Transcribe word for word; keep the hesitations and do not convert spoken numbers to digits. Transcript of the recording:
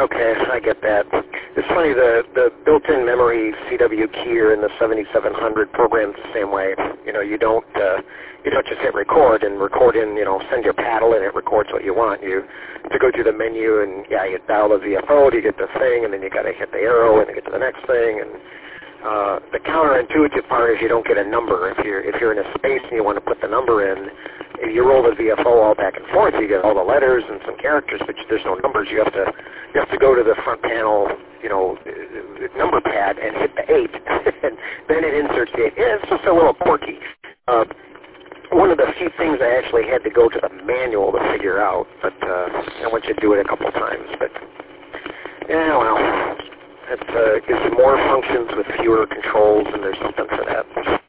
Okay, I get that. It's funny, the, the built-in memory C W keyer in the seventy-seven hundred programs the same way. You know, you don't uh, you don't just hit record and record in, you know, send your paddle and it records what you want. You have to go through the menu and, yeah, you dial the V F O to get the thing, and then you got to hit the arrow and get to the next thing. And uh, the counterintuitive part is you don't get a number. If you're, if you're in a space and you want to put the number in, if you roll the V F O all back and forth, you get all the letters and some characters, but there's no numbers. You have to you have to go to the front panel, you know, number pad and hit the eight, and then it inserts the eight. Yeah, it's just a little quirky. Uh, one of the few things I actually had to go to the manual to figure out, but uh, I want you to do it a couple of times. But yeah, well, it uh, gives you more functions with fewer controls, and there's something for that.